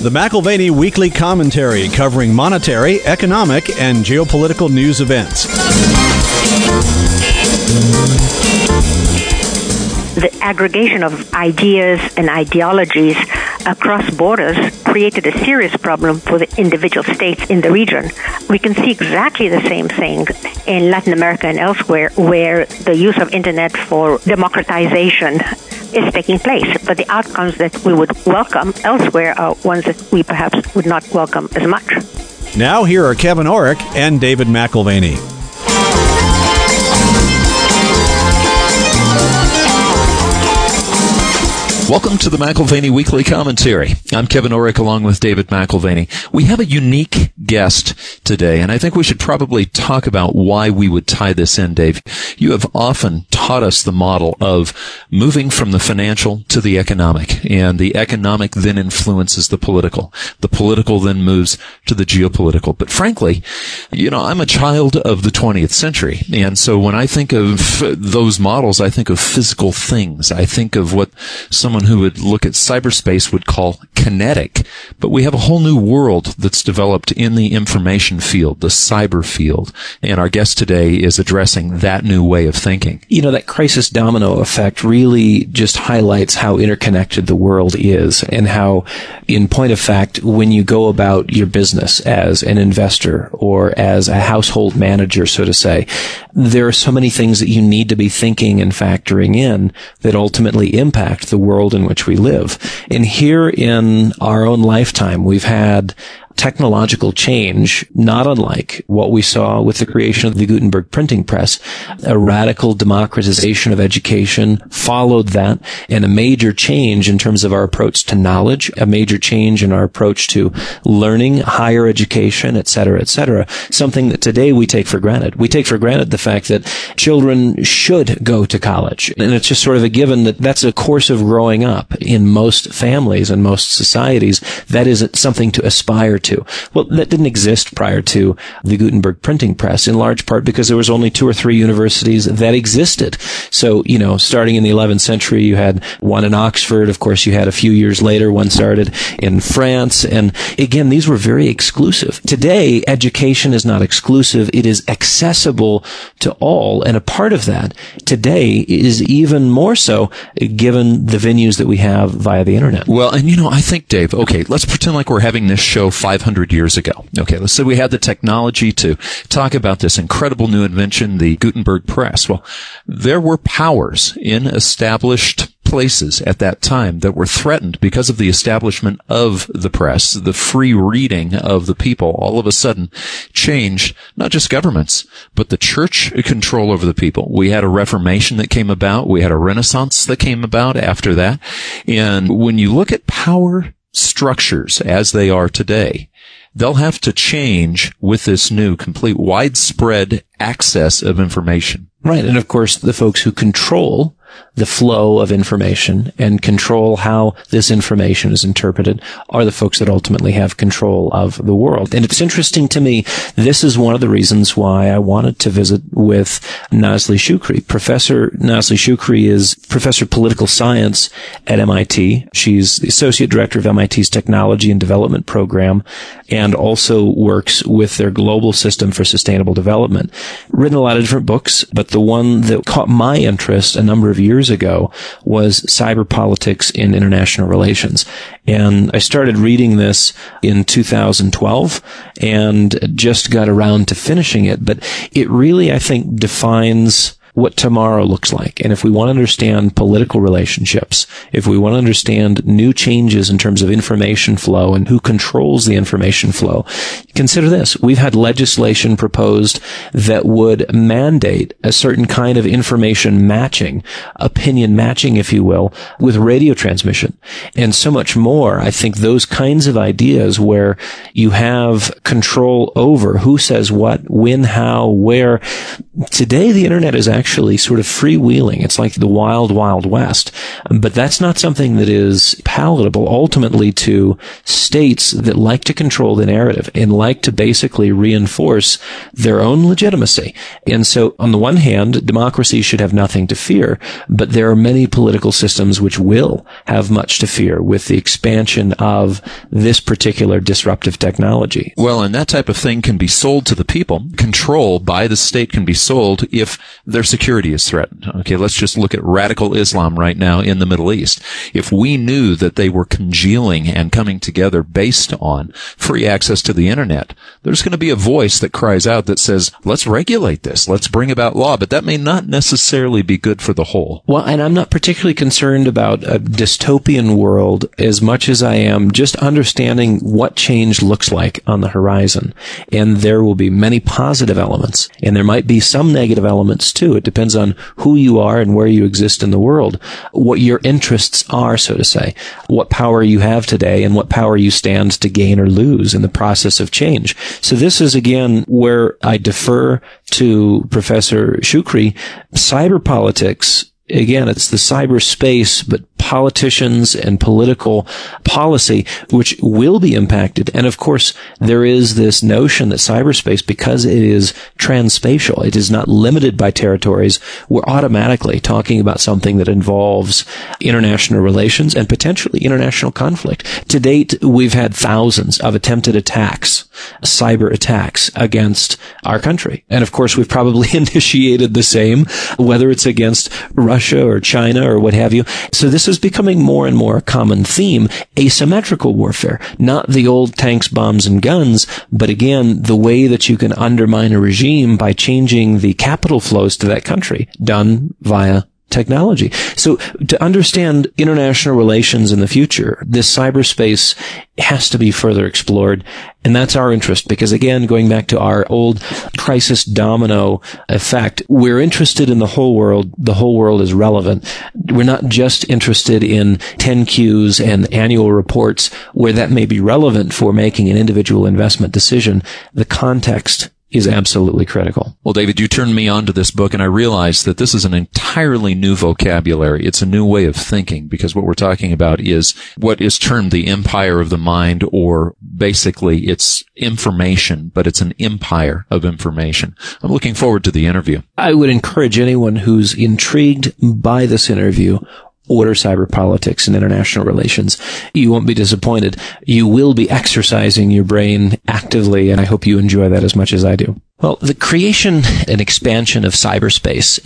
The McAlvany Weekly Commentary, covering monetary, economic, and geopolitical news events. The aggregation of ideas and ideologies across borders created a serious problem for the individual states in the region. We can see exactly the same thing in Latin America and elsewhere, where the use of internet for democratization is taking place. But the outcomes that we would welcome elsewhere are ones that we perhaps would not welcome as much. Now here are Kevin Orrick and David McAlvany. Welcome to the McAlvany Weekly Commentary. I'm Kevin Orrick along with David McAlvany. We have a unique guest today, and I think we should probably talk about why we would tie this in, Dave. You have often taught us the model of moving from the financial to the economic, and the economic then influences the political. The political then moves to the geopolitical. But frankly, I'm a child of the 20th century, and so when I think of those models, I think of physical things. I think of what someone who would look at cyberspace would call kinetic. But we have a whole new world that's developed in the information field, the cyber field. And our guest today is addressing that new way of thinking. That crisis domino effect really just highlights how interconnected the world is, and how, in point of fact, when you go about your business as an investor or as a household manager, so to say, there are so many things that you need to be thinking and factoring in that ultimately impact the world in which we live. And here in our own lifetime, we've had technological change, not unlike what we saw with the creation of the Gutenberg printing press. A radical democratization of education followed that, and a major change in terms of our approach to knowledge, a major change in our approach to learning, higher education, et cetera, something that today we take for granted. We take for granted the fact that children should go to college, and it's just sort of a given that that's a course of growing up in most families and most societies. That is something to aspire to. Well, that didn't exist prior to the Gutenberg printing press, in large part because there was only 2 or 3 universities that existed. So, starting in the 11th century, you had one in Oxford. Of course, you had a few years later, one started in France. And again, these were very exclusive. Today, education is not exclusive. It is accessible to all. And a part of that today is even more so given the venues that we have via the internet. Well, and I think, Dave, okay, let's pretend like we're having this show 500 years ago. Okay, let's say we had the technology to talk about this incredible new invention, the Gutenberg press. Well, there were powers in established places at that time that were threatened because of the establishment of the press. The free reading of the people all of a sudden changed not just governments, but the church control over the people. We had a Reformation that came about. We had a Renaissance that came about after that. And when you look at power structures as they are today, they'll have to change with this new complete widespread access of information. Right. And of course, the folks who control the flow of information and control how this information is interpreted are the folks that ultimately have control of the world. And it's interesting to me, this is one of the reasons why I wanted to visit with Nazli Shukri. Professor Nazli Shukri is professor of political science at MIT. She's the associate director of MIT's Technology and Development Program, and also works with their Global System for Sustainable Development. Written a lot of different books, but the one that caught my interest a number of years ago was Cyber Politics in International Relations. And I started reading this in 2012 and just got around to finishing it. But it really, I think, defines what tomorrow looks like. And if we want to understand political relationships, if we want to understand new changes in terms of information flow and who controls the information flow, consider this. We've had legislation proposed that would mandate a certain kind of information matching, opinion matching, if you will, with radio transmission. And so much more. I think those kinds of ideas where you have control over who says what, when, how, where. Today, the internet is actually actually sort of freewheeling. It's like the wild, wild west. But that's not something that is palatable ultimately to states that like to control the narrative and like to basically reinforce their own legitimacy. And so on the one hand, democracy should have nothing to fear, but there are many political systems which will have much to fear with the expansion of this particular disruptive technology. Well, and that type of thing can be sold to the people. Control by the state can be sold if their security is threatened. Okay, let's just look at radical Islam right now in the Middle East. If we knew that they were congealing and coming together based on free access to the internet, there's going to be a voice that cries out that says, let's regulate this, let's bring about law, but that may not necessarily be good for the whole. Well, and I'm not particularly concerned about a dystopian world as much as I am just understanding what change looks like on the horizon. And there will be many positive elements, and there might be some negative elements too. It depends on who you are and where you exist in the world, what your interests are, so to say, what power you have today and what power you stand to gain or lose in the process of change. So this is, again, where I defer to Professor Shukri. Cyber politics, again, it's the cyberspace, but politicians and political policy, which will be impacted. And of course, there is this notion that cyberspace, because it is transspatial, it is not limited by territories, we're automatically talking about something that involves international relations and potentially international conflict. To date, we've had thousands of attempted attacks, cyber attacks against our country. And of course, we've probably initiated the same, whether it's against Russia or China or what have you. So this is becoming more and more a common theme, asymmetrical warfare, not the old tanks, bombs, and guns, but again, the way that you can undermine a regime by changing the capital flows to that country, done via technology. So to understand international relations in the future, this cyberspace has to be further explored. And that's our interest because, again, going back to our old crisis domino effect, we're interested in the whole world. The whole world is relevant. We're not just interested in 10Qs and annual reports where that may be relevant for making an individual investment decision. The context is absolutely critical. Well, David, you turned me on to this book, and I realized that this is an entirely new vocabulary. It's a new way of thinking, because what we're talking about is what is termed the empire of the mind, or basically it's information, but it's an empire of information. I'm looking forward to the interview. I would encourage anyone who's intrigued by this interview, order Cyber Politics and International Relations. You won't be disappointed. You will be exercising your brain actively, and I hope you enjoy that as much as I do. Well, the creation and expansion of cyberspace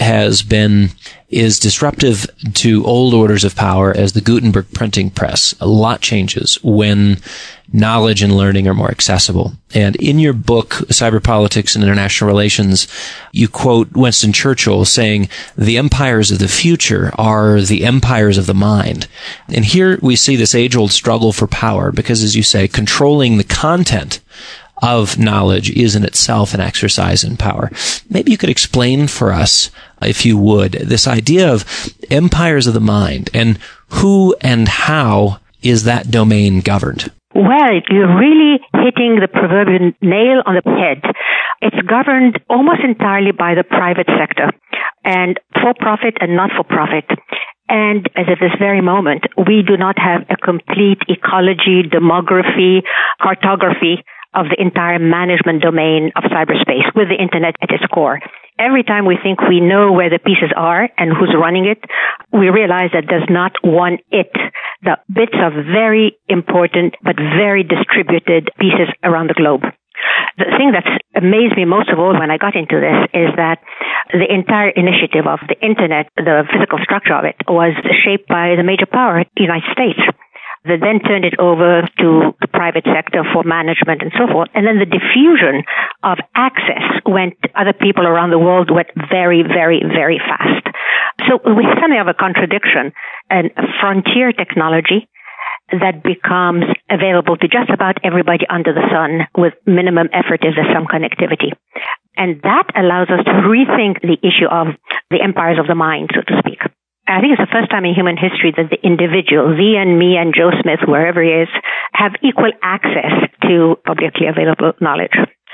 is disruptive to old orders of power as the Gutenberg printing press. A lot changes when knowledge and learning are more accessible. And in your book, Cyber Politics and International Relations, you quote Winston Churchill saying, "The empires of the future are the empires of the mind." And here we see this age-old struggle for power because, as you say, controlling the content of knowledge is in itself an exercise in power. Maybe you could explain for us, if you would, this idea of empires of the mind and who and how is that domain governed? Well, you're really hitting the proverbial nail on the head. It's governed almost entirely by the private sector, and for-profit and not-for-profit. And as of this very moment, we do not have a complete ecology, demography, cartography of the entire management domain of cyberspace with the internet at its core. Every time we think we know where the pieces are and who's running it, we realize that there's not one it. The bits are very important but very distributed pieces around the globe. The thing that's amazed me most of all when I got into this is that the entire initiative of the internet, the physical structure of it, was shaped by the major power, the United States. They then turned it over to the private sector for management and so forth. And then the diffusion of access went, other people around the world went very, very, very fast. So we suddenly have a contradiction, a frontier technology that becomes available to just about everybody under the sun with minimum effort if there's some connectivity. And that allows us to rethink the issue of the empires of the mind, so to speak. I think it's the first time in human history that the individual, thee and me and Joe Smith, wherever he is, have equal access to publicly available knowledge.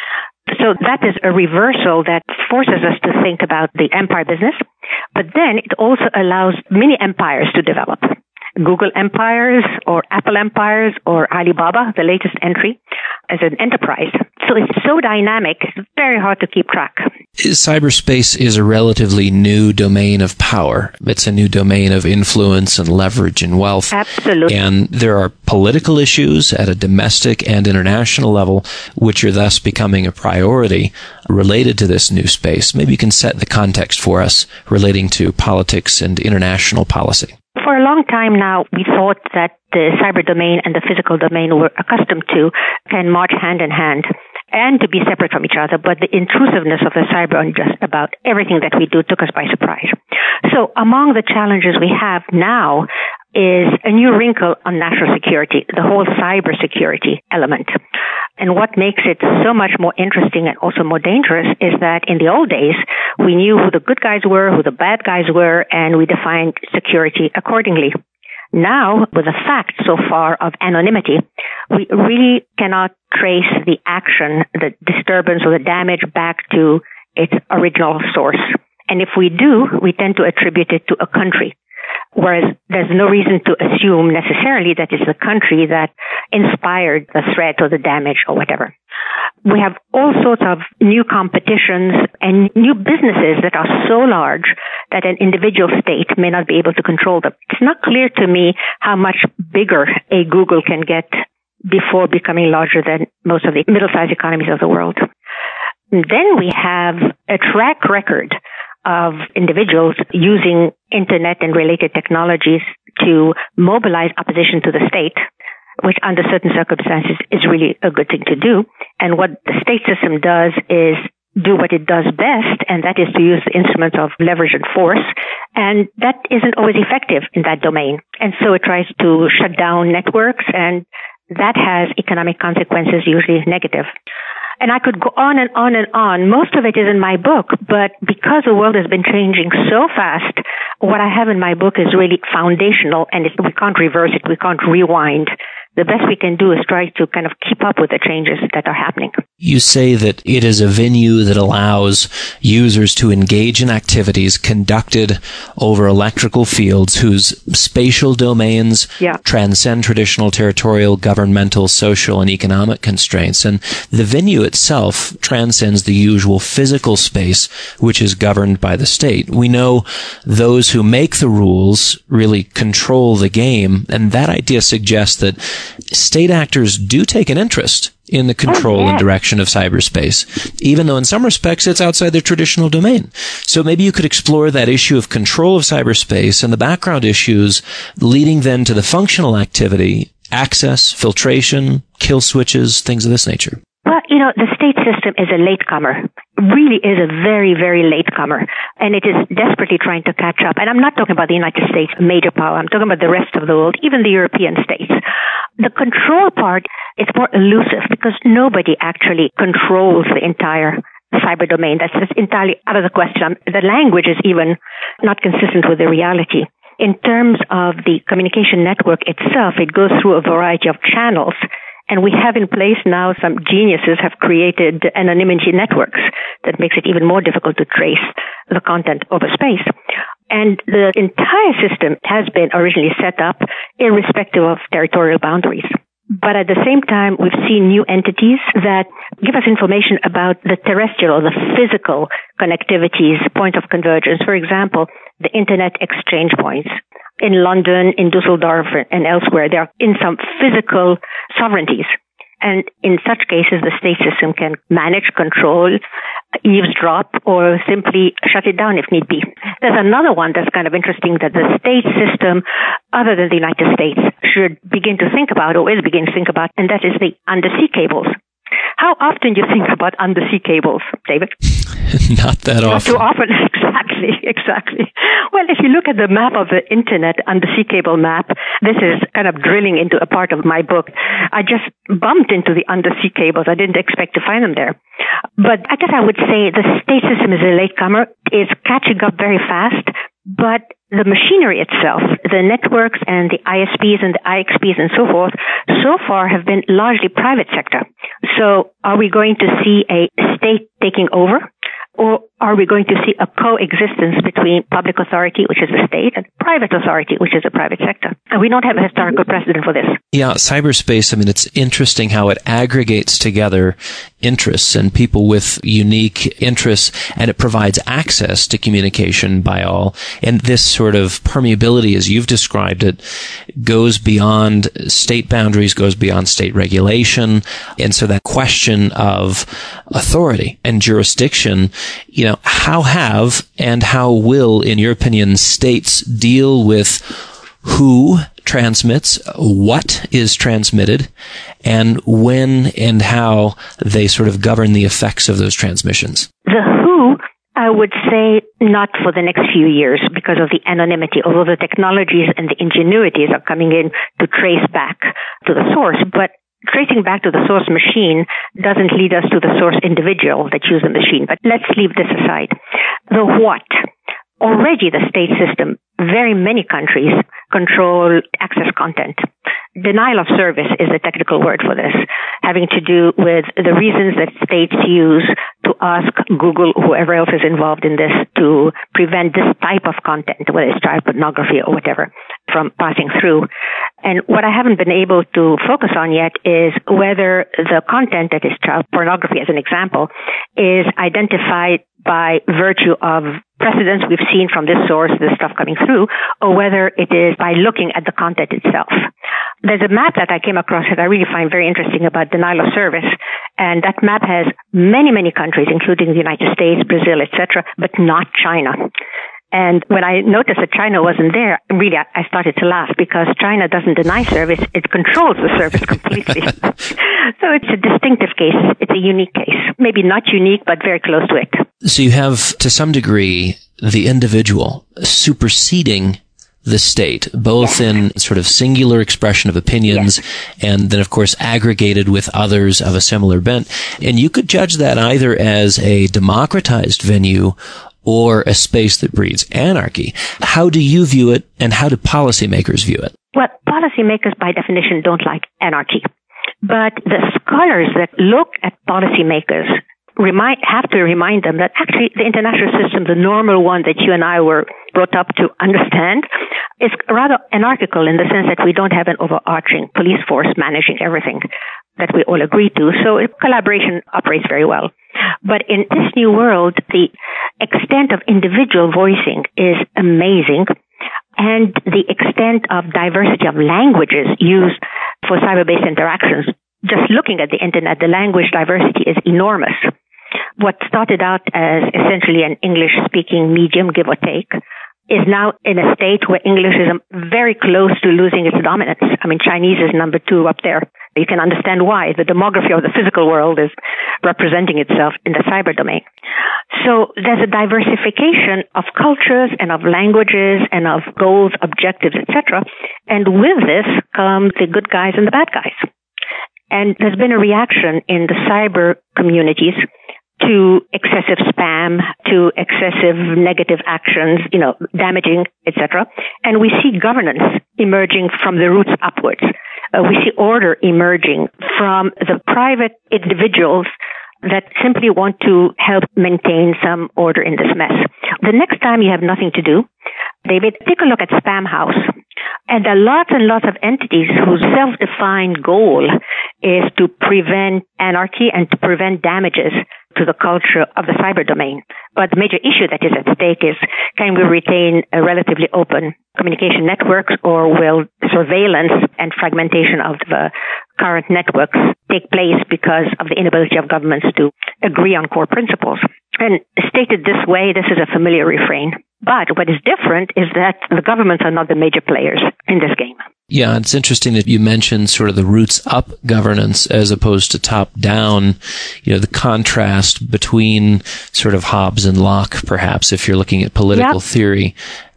So that is a reversal that forces us to think about the empire business, but then it also allows mini empires to develop. Google empires or Apple empires or Alibaba, the latest entry, as an enterprise. So it's so dynamic, it's very hard to keep track. Cyberspace is a relatively new domain of power. It's a new domain of influence and leverage and wealth. Absolutely. And there are political issues at a domestic and international level, which are thus becoming a priority related to this new space. Maybe you can set the context for us relating to politics and international policy. For a long time now, we thought that the cyber domain and the physical domain were accustomed to can march hand in hand and to be separate from each other, but the intrusiveness of the cyber on just about everything that we do took us by surprise. So among the challenges we have now is a new wrinkle on national security, the whole cybersecurity element. And what makes it so much more interesting and also more dangerous is that in the old days, we knew who the good guys were, who the bad guys were, and we defined security accordingly. Now, with the fact so far of anonymity, we really cannot trace the action, the disturbance or the damage back to its original source. And if we do, we tend to attribute it to a country. Whereas there's no reason to assume necessarily that it's the country that inspired the threat or the damage or whatever. We have all sorts of new competitions and new businesses that are so large that an individual state may not be able to control them. It's not clear to me how much bigger a Google can get before becoming larger than most of the middle-sized economies of the world. And then we have a track record of individuals using internet and related technologies to mobilize opposition to the state, which under certain circumstances is really a good thing to do. And what the state system does is do what it does best, and that is to use the instruments of leverage and force. And that isn't always effective in that domain. And so it tries to shut down networks, and that has economic consequences, usually negative. And I could go on and on and on. Most of it is in my book, but because the world has been changing so fast, what I have in my book is really foundational, and we can't reverse it, we can't rewind. The best we can do is try to kind of keep up with the changes that are happening. You say that it is a venue that allows users to engage in activities conducted over electrical fields whose spatial domains transcend traditional territorial, governmental, social, and economic constraints. And the venue itself transcends the usual physical space, which is governed by the state. We know those who make the rules really control the game, and that idea suggests that state actors do take an interest in the control and direction of cyberspace, even though in some respects it's outside their traditional domain. So maybe you could explore that issue of control of cyberspace and the background issues leading then to the functional activity, access, filtration, kill switches, things of this nature. Well, the state system is a latecomer, really is a very, very latecomer, and it is desperately trying to catch up. And I'm not talking about the United States, a major power. I'm talking about the rest of the world, even the European states. The control part is more elusive because nobody actually controls the entire cyber domain. That's just entirely out of the question. The language is even not consistent with the reality. In terms of the communication network itself, it goes through a variety of channels. And we have in place now some geniuses have created anonymity networks that makes it even more difficult to trace the content over space. And the entire system has been originally set up irrespective of territorial boundaries. But at the same time, we've seen new entities that give us information about the terrestrial or the physical connectivities, point of convergence. For example, the internet exchange points. In London, in Dusseldorf, and elsewhere, they are in some physical sovereignties. And in such cases, the state system can manage, control, eavesdrop, or simply shut it down if need be. There's another one that's kind of interesting that the state system, other than the United States, should begin to think about, or is beginning to think about, and that is the undersea cables. How often do you think about undersea cables, David? Not that often. Not too often, exactly. Well, if you look at the map of the internet, undersea cable map, this is kind of drilling into a part of my book. I just bumped into the undersea cables. I didn't expect to find them there. But I guess I would say the state system is a latecomer. It's catching up very fast. But the machinery itself, the networks and the ISPs and the IXPs and so forth, so far have been largely private sector. So are we going to see a state taking over? Or are we going to see a coexistence between public authority, which is the state, and private authority, which is the private sector? And we don't have a historical precedent for this. Yeah, cyberspace, I mean, it's interesting how it aggregates together interests and people with unique interests, and it provides access to communication by all. And this sort of permeability, as you've described it, goes beyond state boundaries, goes beyond state regulation. And so that question of authority and jurisdiction, you know, how have and how will, in your opinion, states deal with who transmits, what is transmitted, and when and how they sort of govern the effects of those transmissions? The who, I would say, not for the next few years because of the anonymity, although the technologies and the ingenuities are coming in to trace back to the source. But tracing back to the source machine doesn't lead us to the source individual that used the machine. But let's leave this aside. The what. Already the state system, very many countries control access content. Denial of service is the technical word for this, having to do with the reasons that states use to ask Google, whoever else is involved in this, to prevent this type of content, whether it's child pornography or whatever, from passing through. And what I haven't been able to focus on yet is whether the content that is child pornography, as an example, is identified by virtue of precedents we've seen from this source, this stuff coming through, or whether it is by looking at the content itself. There's a map that I came across that I really find very interesting about denial of service, and that map has many, many countries, including the United States, Brazil, etc., but not China. And when I noticed that China wasn't there, really, I started to laugh because China doesn't deny service. It controls the service completely. So it's a distinctive case. It's a unique case. Maybe not unique, but very close to it. So you have, to some degree, the individual superseding the state, both in sort of singular expression of opinions and then, of course, aggregated with others of a similar bent. And you could judge that either as a democratized venue or a space that breeds anarchy. How do you view it, and how do policymakers view it? Well, policymakers, by definition, don't like anarchy. But the scholars that look at policymakers have to remind them that actually the international system, the normal one that you and I were brought up to understand, is rather anarchical in the sense that we don't have an overarching police force managing everything that we all agree to. So collaboration operates very well. But in this new world, the extent of individual voicing is amazing, and the extent of diversity of languages used for cyber-based interactions. Just looking at the internet, the language diversity is enormous. What started out as essentially an English-speaking medium, give or take, is now in a state where English is very close to losing its dominance. I mean, Chinese is number 2 up there. You can understand why. The demography of the physical world is representing itself in the cyber domain. So there's a diversification of cultures and of languages and of goals, objectives, etc. And with this come the good guys and the bad guys. And there's been a reaction in the cyber communities to excessive spam, to excessive negative actions, damaging, etc. And we see governance emerging from the roots upwards. We see order emerging from the private individuals that simply want to help maintain some order in this mess. The next time you have nothing to do, David, take a look at Spam House. And there are lots and lots of entities whose self-defined goal is to prevent anarchy and to prevent damages to the culture of the cyber domain. But the major issue that is at stake is, can we retain a relatively open communication networks, or will surveillance and fragmentation of the current networks take place because of the inability of governments to agree on core principles? And stated this way, this is a familiar refrain. But what is different is that the governments are not the major players in this game. Yeah, it's interesting that you mentioned sort of the roots up governance as opposed to top down, the contrast between sort of Hobbes and Locke, perhaps, if you're looking at political theory.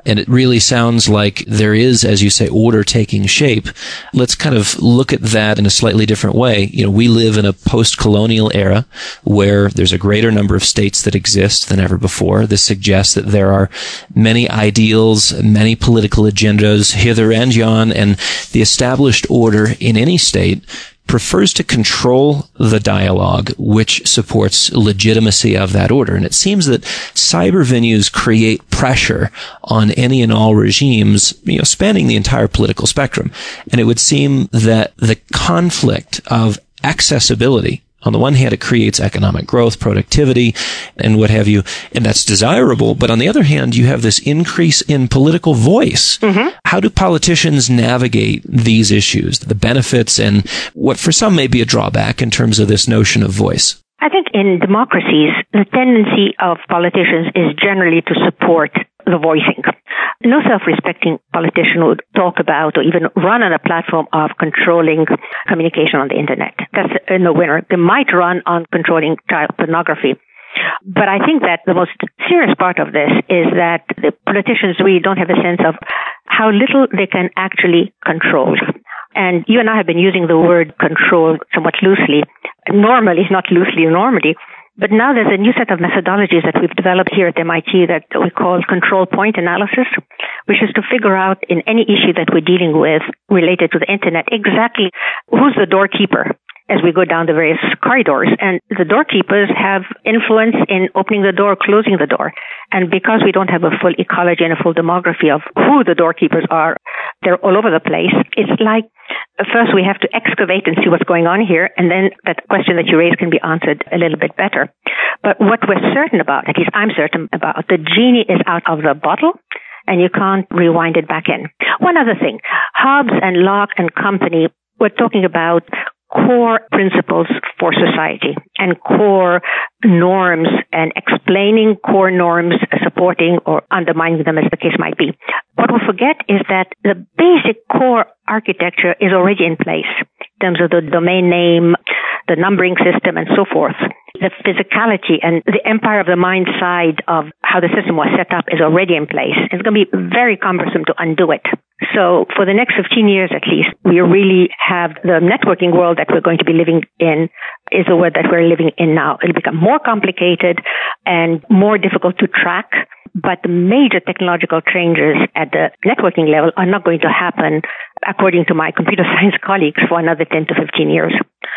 And it really sounds like there is, as you say, order taking shape. Let's kind of look at that in a slightly different way. We live in a post-colonial era where there's a greater number of states that exist than ever before. This suggests that there are many ideals, many political agendas hither and yon, and the established order in any state prefers to control the dialogue which supports legitimacy of that order. And it seems that cyber venues create pressure on any and all regimes, spanning the entire political spectrum. And it would seem that the conflict of accessibility, on the one hand, it creates economic growth, productivity, and what have you, and that's desirable. But on the other hand, you have this increase in political voice. Mm-hmm. How do politicians navigate these issues, the benefits, and what for some may be a drawback in terms of this notion of voice? I think in democracies, the tendency of politicians is generally to support the voicing. No self-respecting politician would talk about or even run on a platform of controlling communication on the internet. That's a no-winner. They might run on controlling child pornography. But I think that the most serious part of this is that the politicians really don't have a sense of how little they can actually control. And you and I have been using the word control somewhat loosely, normally, not loosely, normally. But now there's a new set of methodologies that we've developed here at MIT that we call control point analysis, which is to figure out in any issue that we're dealing with related to the internet exactly who's the doorkeeper as we go down the various corridors. And the doorkeepers have influence in opening the door, closing the door. And because we don't have a full ecology and a full demography of who the doorkeepers are, they're all over the place. It's like first we have to excavate and see what's going on here, and then that question that you raised can be answered a little bit better. But what we're certain about, at least I'm certain about, the genie is out of the bottle, and you can't rewind it back in. One other thing, Hobbes and Locke and company were talking about core principles for society and core norms and explaining core norms, supporting or undermining them as the case might be. What we forget is that the basic core architecture is already in place in terms of the domain name, the numbering system, and so forth. The physicality and the empire of the mind side of how the system was set up is already in place. It's going to be very cumbersome to undo it. So for the next 15 years at least, we really have the networking world that we're going to be living in is the world that we're living in now. It'll become more complicated and more difficult to track, but the major technological changes at the networking level are not going to happen, according to my computer science colleagues, for another 10 to 15 years.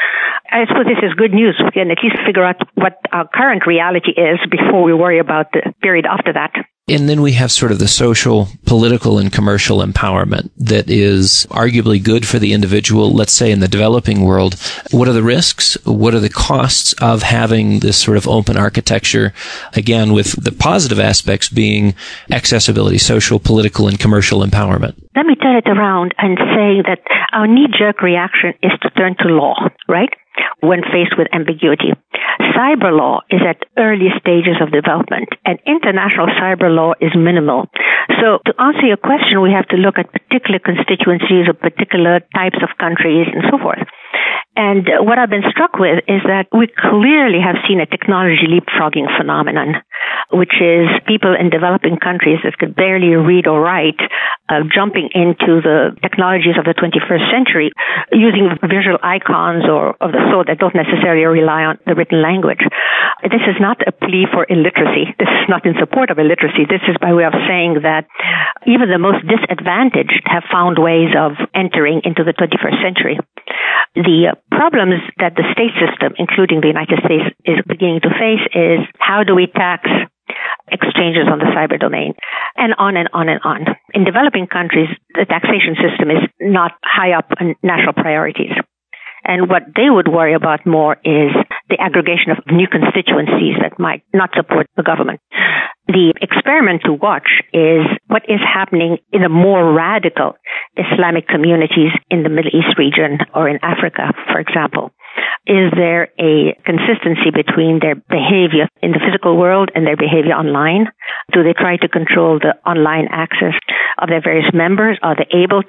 I suppose this is good news. We can at least figure out what our current reality is before we worry about the period after that. And then we have sort of the social, political, and commercial empowerment that is arguably good for the individual, let's say in the developing world. What are the risks? What are the costs of having this sort of open architecture? Again, with the positive aspects being accessibility, social, political, and commercial empowerment. Let me turn it around and say that our knee-jerk reaction is to turn to law, right? When faced with ambiguity. Cyber law is at early stages of development, and international cyber law is minimal. So to answer your question, we have to look at particular constituencies of particular types of countries and so forth. And what I've been struck with is that we clearly have seen a technology leapfrogging phenomenon, which is people in developing countries that could barely read or write, jumping into the technologies of the 21st century, using visual icons or of the sort that don't necessarily rely on the written language. This is not a plea for illiteracy. This is not in support of illiteracy. This is by way of saying that even the most disadvantaged have found ways of entering into the 21st century. The problems that the state system, including the United States, is beginning to face is how do we tax exchanges on the cyber domain, and on and on and on. In developing countries, the taxation system is not high up on national priorities. And what they would worry about more is the aggregation of new constituencies that might not support the government. The experiment to watch is what is happening in the more radical Islamic communities in the Middle East region or in Africa, for example. Is there a consistency between their behavior in the physical world and their behavior online? Do they try to control the online access of their various members? Are they able to?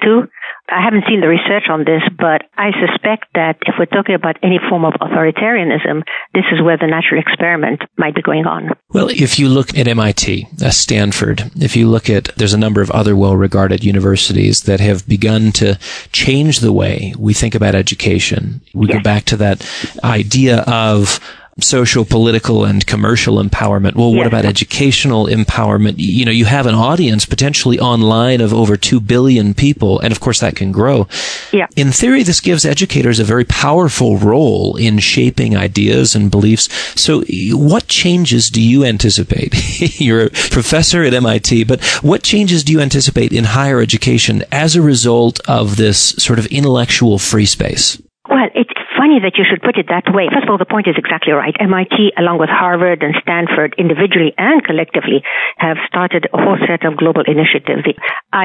I haven't seen the research on this, but I suspect that if we're talking about any form of authoritarianism, this is where the natural experiment might be going on. Well, if you look at MIT, Stanford, if you look at, there's a number of other well-regarded universities that have begun to change the way we think about education. We go back to that idea of social, political, and commercial empowerment. Well, what about educational empowerment? You know, you have an audience potentially online of over 2 billion people, and of course that can grow. Yeah. In theory, this gives educators a very powerful role in shaping ideas and beliefs. So what changes do you anticipate? You're a professor at MIT, but what changes do you anticipate in higher education as a result of this sort of intellectual free space? Well, it's funny that you should put it that way. First of all, the point is exactly right. MIT, along with Harvard and Stanford, individually and collectively, have started a whole set of global initiatives, the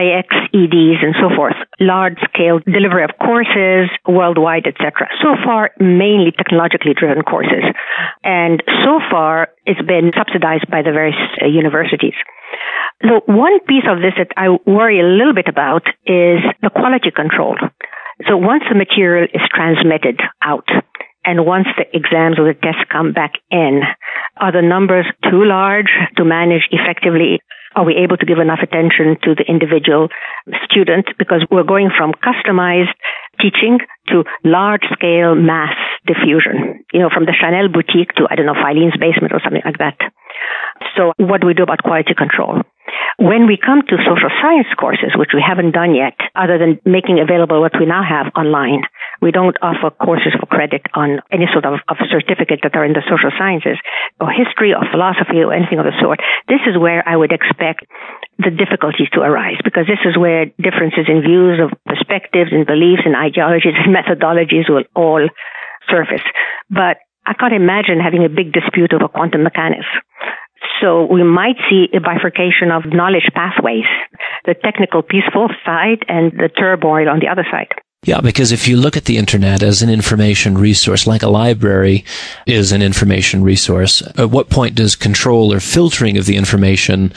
IXEDs and so forth, large-scale delivery of courses worldwide, etc. So far, mainly technologically driven courses. And so far, it's been subsidized by the various universities. The one piece of this that I worry a little bit about is the quality control. So once the material is transmitted out, and once the exams or the tests come back in, are the numbers too large to manage effectively? Are we able to give enough attention to the individual student? Because we're going from customized teaching to large-scale mass diffusion, you know, from the Chanel boutique to, Filene's basement or something like that. So what do we do about quality control? When we come to social science courses, which we haven't done yet, other than making available what we now have online, we don't offer courses for credit on any sort of certificate that are in the social sciences, or history, or philosophy, or anything of the sort. This is where I would expect the difficulties to arise, because this is where differences in views of perspectives and beliefs and ideologies and methodologies will all surface. But I can't imagine having a big dispute over quantum mechanics. So we might see a bifurcation of knowledge pathways, the technical peaceful side and the turmoil on the other side. Yeah, because if you look at the internet as an information resource, like a library is an information resource, at what point does control or filtering of the information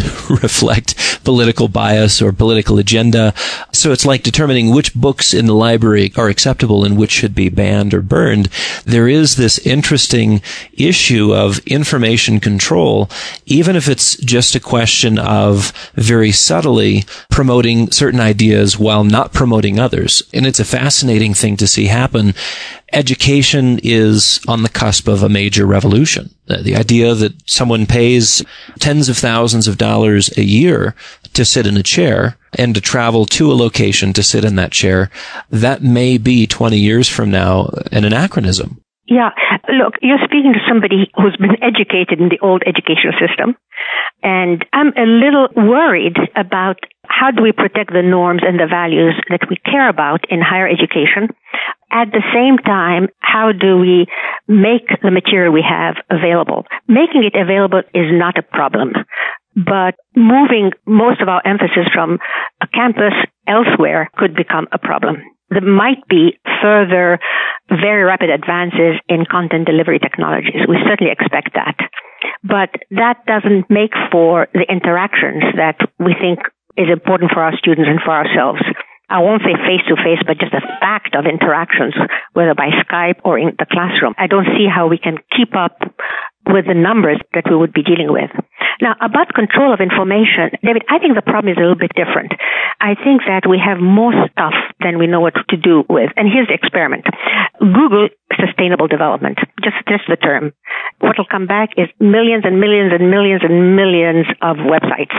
reflect political bias or political agenda? So it's like determining which books in the library are acceptable and which should be banned or burned. There is this interesting issue of information control, even if it's just a question of very subtly promoting certain ideas while not promoting others. And it's a fascinating thing to see happen. Education is on the cusp of a major revolution. The idea that someone pays tens of thousands of dollars a year to sit in a chair and to travel to a location to sit in that chair, that may be 20 years from now an anachronism. Yeah. Look, you're speaking to somebody who's been educated in the old educational system. And I'm a little worried about how do we protect the norms and the values that we care about in higher education. At the same time, how do we make the material we have available? Making it available is not a problem, but moving most of our emphasis from a campus elsewhere could become a problem. There might be further very rapid advances in content delivery technologies. We certainly expect that. But that doesn't make for the interactions that we think is important for our students and for ourselves. I won't say face-to-face, but just the fact of interactions, whether by Skype or in the classroom. I don't see how we can keep up with the numbers that we would be dealing with. Now, about control of information, David, I think the problem is a little bit different. I think that we have more stuff than we know what to do with. And here's the experiment. Google sustainable development, just the term. What will come back is millions and millions and millions and millions of websites.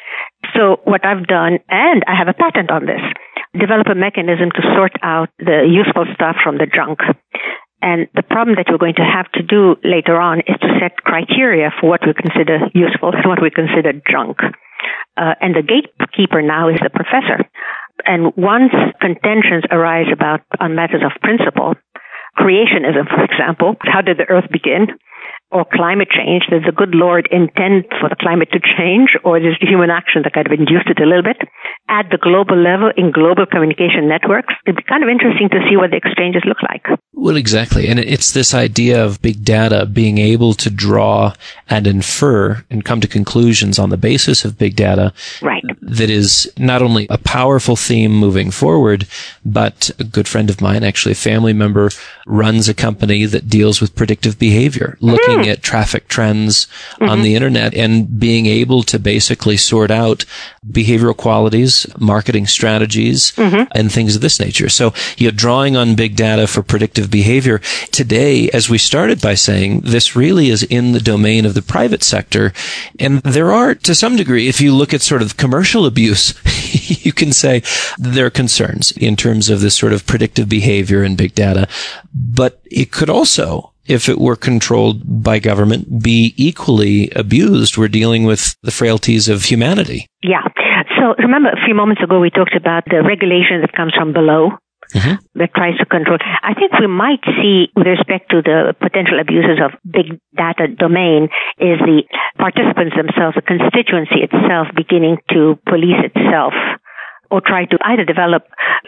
So what I've done, and I have a patent on this, develop a mechanism to sort out the useful stuff from the junk. And the problem that we're going to have to do later on is to set criteria for what we consider useful and what we consider junk. And the gatekeeper now is the professor. And once contentions arise on matters of principle, creationism, for example, how did the earth begin? Or climate change, does the good Lord intend for the climate to change, or is it human action that kind of induced it a little bit? At the global level, in global communication networks, it'd be kind of interesting to see what the exchanges look like. Well, exactly. And it's this idea of big data being able to draw and infer and come to conclusions on the basis of big data. Right. That is not only a powerful theme moving forward, but a good friend of mine, actually a family member, runs a company that deals with predictive behavior, looking at traffic trends on the internet and being able to basically sort out behavioral qualities, marketing strategies, and things of this nature. So you're drawing on big data for predictive behavior. Today, as we started by saying, this really is in the domain of the private sector. And there are, to some degree, if you look at sort of commercial abuse, you can say there are concerns in terms of this sort of predictive behavior and big data. But it could also, if it were controlled by government, be equally abused. We're dealing with the frailties of humanity. Yeah. So remember a few moments ago we talked about the regulation that comes from below that tries to control. I think we might see, with respect to the potential abuses of big data domain, is the participants themselves, the constituency itself, beginning to police itself, or try to either develop,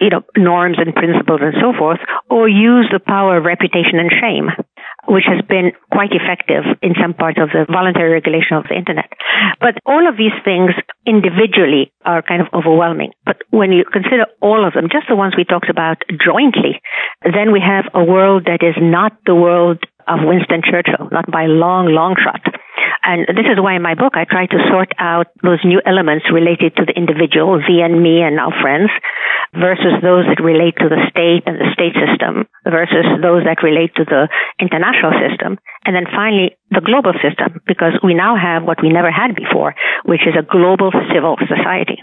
norms and principles and so forth, or use the power of reputation and shame, which has been quite effective in some parts of the voluntary regulation of the internet. But all of these things individually are kind of overwhelming. But when you consider all of them, just the ones we talked about jointly, then we have a world that is not the world of Winston Churchill, not by a long, long shot. And this is why in my book I try to sort out those new elements related to the individual, thee and me and our friends, versus those that relate to the state and the state system, versus those that relate to the international system. And then finally, the global system, because we now have what we never had before, which is a global civil society.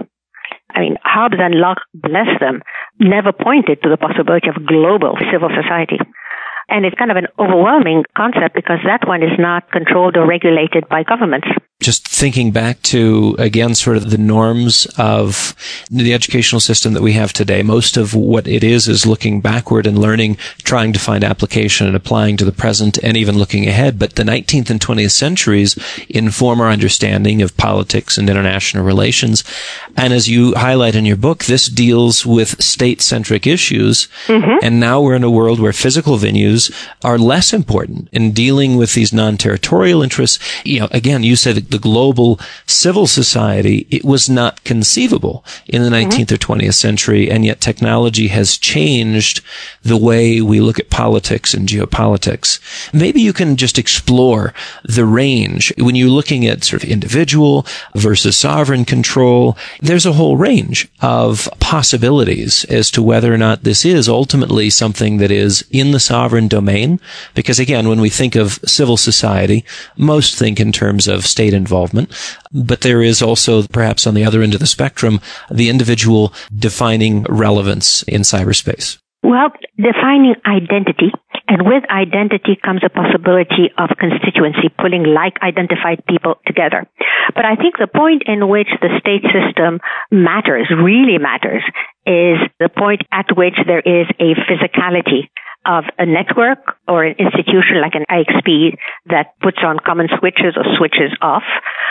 I mean, Hobbes and Locke, bless them, never pointed to the possibility of global civil society. And it's kind of an overwhelming concept because that one is not controlled or regulated by governments. Just thinking back to, again, sort of the norms of the educational system that we have today, most of what it is looking backward and learning, trying to find application and applying to the present and even looking ahead. But the 19th and 20th centuries inform our understanding of politics and international relations. And as you highlight in your book, this deals with state-centric issues. And now we're in a world where physical venues are less important in dealing with these non-territorial interests. Again, you said the global civil society, it was not conceivable in the 19th or 20th century, and yet technology has changed the way we look at politics and geopolitics. Maybe you can just explore the range. When you're looking at sort of individual versus sovereign control, there's a whole range of possibilities as to whether or not this is ultimately something that is in the sovereign domain. Because again, when we think of civil society, most think in terms of state involvement, but there is also perhaps on the other end of the spectrum, the individual defining relevance in cyberspace. Well, defining identity, and with identity comes a possibility of constituency, pulling like-identified people together. But I think the point in which the state system really matters, is the point at which there is a physicality of a network or an institution like an IXP that puts on common switches or switches off.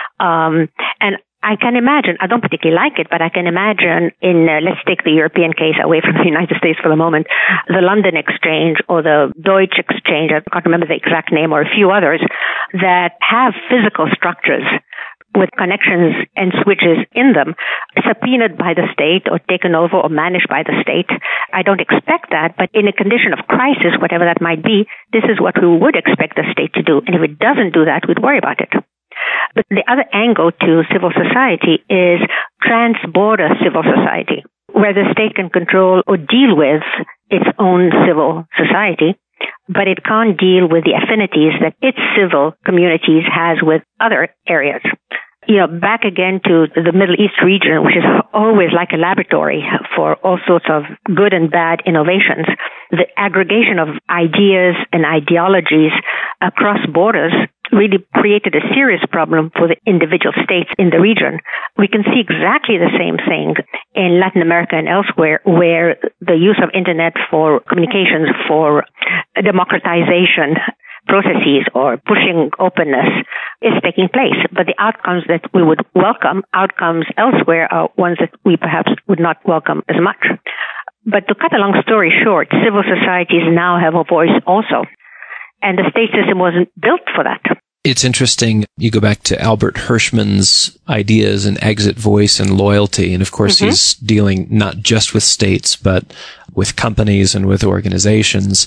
And I can imagine, I don't particularly like it, but I can imagine let's take the European case away from the United States for the moment, the London Exchange or the Deutsche Exchange, I can't remember the exact name, or a few others that have physical structures with connections and switches in them, subpoenaed by the state or taken over or managed by the state. I don't expect that, but in a condition of crisis, whatever that might be, this is what we would expect the state to do. And if it doesn't do that, we'd worry about it. But the other angle to civil society is trans-border civil society, where the state can control or deal with its own civil society, but it can't deal with the affinities that its civil communities has with other areas. Back again to the Middle East region, which is always like a laboratory for all sorts of good and bad innovations. The aggregation of ideas and ideologies across borders really created a serious problem for the individual states in the region. We can see exactly the same thing in Latin America and elsewhere, where the use of internet for communications, for democratization processes or pushing openness is taking place. But the outcomes that we would welcome, outcomes elsewhere, are ones that we perhaps would not welcome as much. But to cut a long story short, civil societies now have a voice also. And the state system wasn't built for that. It's interesting. You go back to Albert Hirschman's ideas and exit voice and loyalty. And of course, he's dealing not just with states, but with companies and with organizations.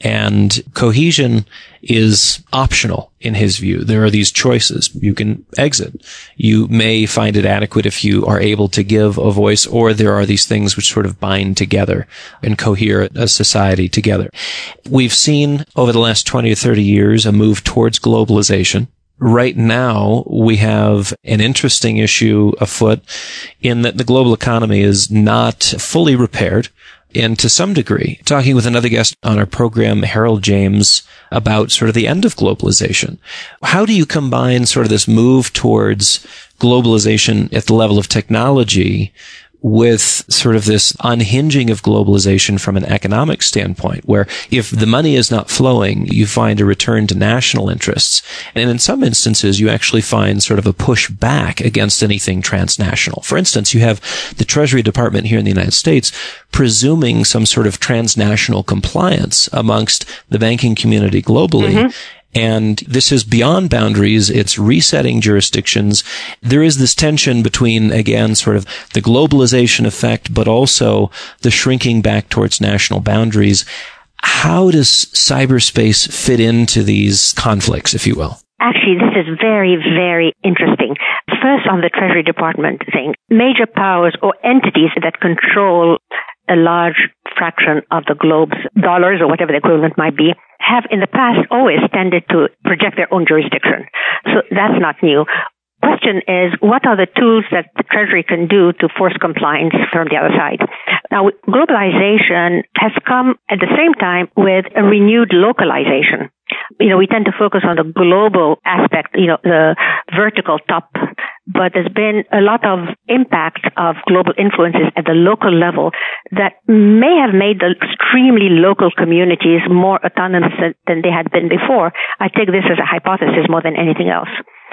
And cohesion is optional in his view. There are these choices. You can exit. You may find it adequate if you are able to give a voice, or there are these things which sort of bind together and cohere a society together. We've seen over the last 20 or 30 years a move towards globalization. Right now, we have an interesting issue afoot in that the global economy is not fully repaired. And to some degree, talking with another guest on our program, Harold James, about sort of the end of globalization. How do you combine sort of this move towards globalization at the level of technology with sort of this unhinging of globalization from an economic standpoint, where if the money is not flowing, you find a return to national interests. And in some instances, you actually find sort of a push back against anything transnational. For instance, you have the Treasury Department here in the United States presuming some sort of transnational compliance amongst the banking community globally. And this is beyond boundaries. It's resetting jurisdictions. There is this tension between, again, sort of the globalization effect, but also the shrinking back towards national boundaries. How does cyberspace fit into these conflicts, if you will? Actually, this is very, very interesting. First, on the Treasury Department thing, major powers or entities that control a large fraction of the globe's dollars or whatever the equivalent might be have in the past always tended to project their own jurisdiction. So that's not new. Question is, what are the tools that the Treasury can do to force compliance from the other side? Now, globalization has come at the same time with a renewed localization. We tend to focus on the global aspect, the vertical top, but there's been a lot of impact of global influences at the local level that may have made the extremely local communities more autonomous than they had been before. I take this as a hypothesis more than anything else.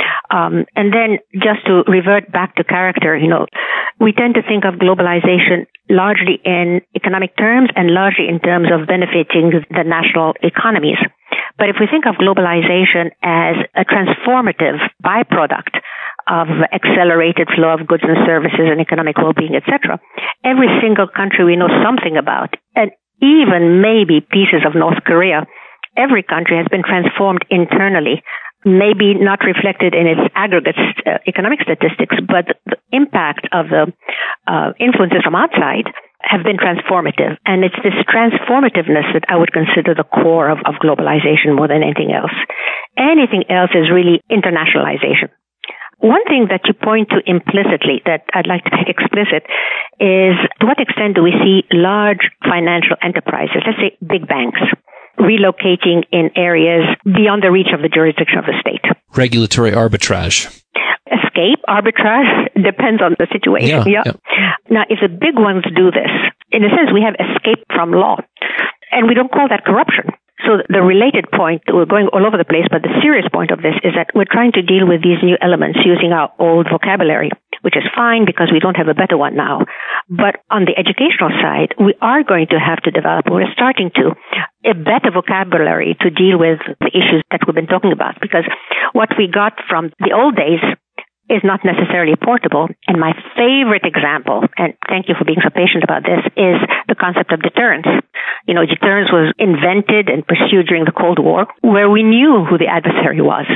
And then just to revert back to character, we tend to think of globalization largely in economic terms and largely in terms of benefiting the national economies. But if we think of globalization as a transformative byproduct of accelerated flow of goods and services and economic well-being, etc., every single country we know something about, and even maybe pieces of North Korea, every country has been transformed internally, maybe not reflected in its aggregate economic statistics, but the impact of the influences from outside have been transformative. And it's this transformativeness that I would consider the core of globalization more than anything else. Anything else is really internationalization. One thing that you point to implicitly that I'd like to make explicit is to what extent do we see large financial enterprises, let's say big banks, relocating in areas beyond the reach of the jurisdiction of the state? Regulatory arbitrage. Escape, arbitrage, depends on the situation. Yeah. Now, if the big ones do this, in a sense, we have escape from law. And we don't call that corruption. So the related point, we're going all over the place, but the serious point of this is that we're trying to deal with these new elements using our old vocabulary, which is fine because we don't have a better one now. But on the educational side, we are going to have to develop, we're starting to, a better vocabulary to deal with the issues that we've been talking about. Because what we got from the old days is not necessarily portable. And my favorite example, and thank you for being so patient about this, is the concept of deterrence. Deterrence was invented and pursued during the Cold War, where we knew who the adversary was.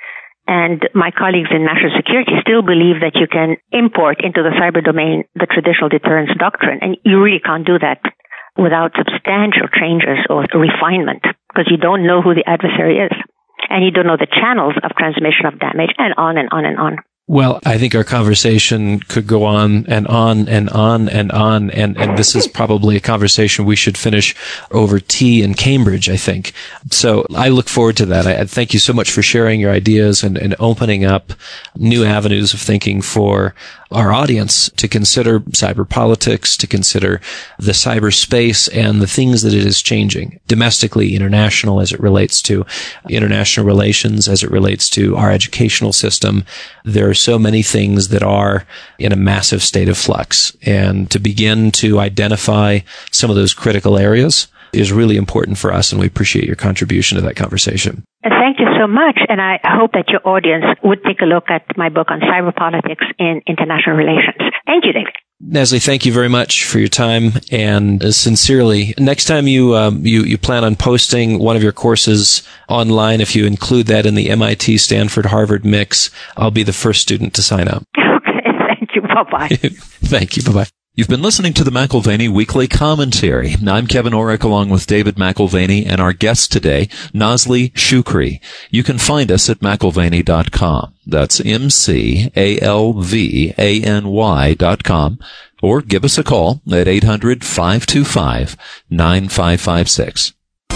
And my colleagues in national security still believe that you can import into the cyber domain the traditional deterrence doctrine. And you really can't do that without substantial changes or refinement, because you don't know who the adversary is. And you don't know the channels of transmission of damage, and on and on and on. Well, I think our conversation could go on and on and on and on, and this is probably a conversation we should finish over tea in Cambridge, I think. So I look forward to that. I thank you so much for sharing your ideas and opening up new avenues of thinking for our audience to consider cyber politics, to consider the cyberspace and the things that it is changing domestically, international, as it relates to international relations, as it relates to our educational system. There are so many things that are in a massive state of flux. And to begin to identify some of those critical areas is really important for us, and we appreciate your contribution to that conversation. Thank you so much, and I hope that your audience would take a look at my book on cyber politics in international relations. Thank you, David. Neslie, thank you very much for your time, and sincerely, next time you plan on posting one of your courses online, if you include that in the MIT, Stanford, Harvard mix, I'll be the first student to sign up. Okay, thank you. Bye-bye. Thank you. Bye-bye. You've been listening to the McAlvany Weekly Commentary. I'm Kevin Orrick along with David McAlvany and our guest today, Nazli Shukri. You can find us at McAlvany.com. That's McAlvany.com. Or give us a call at 800-525-9556.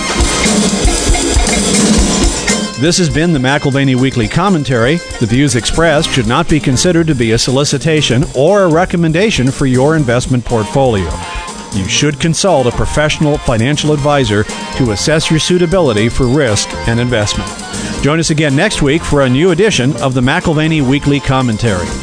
This has been the McAlvany Weekly Commentary. The views expressed should not be considered to be a solicitation or a recommendation for your investment portfolio. You should consult a professional financial advisor to assess your suitability for risk and investment. Join us again next week for a new edition of the McAlvany Weekly Commentary.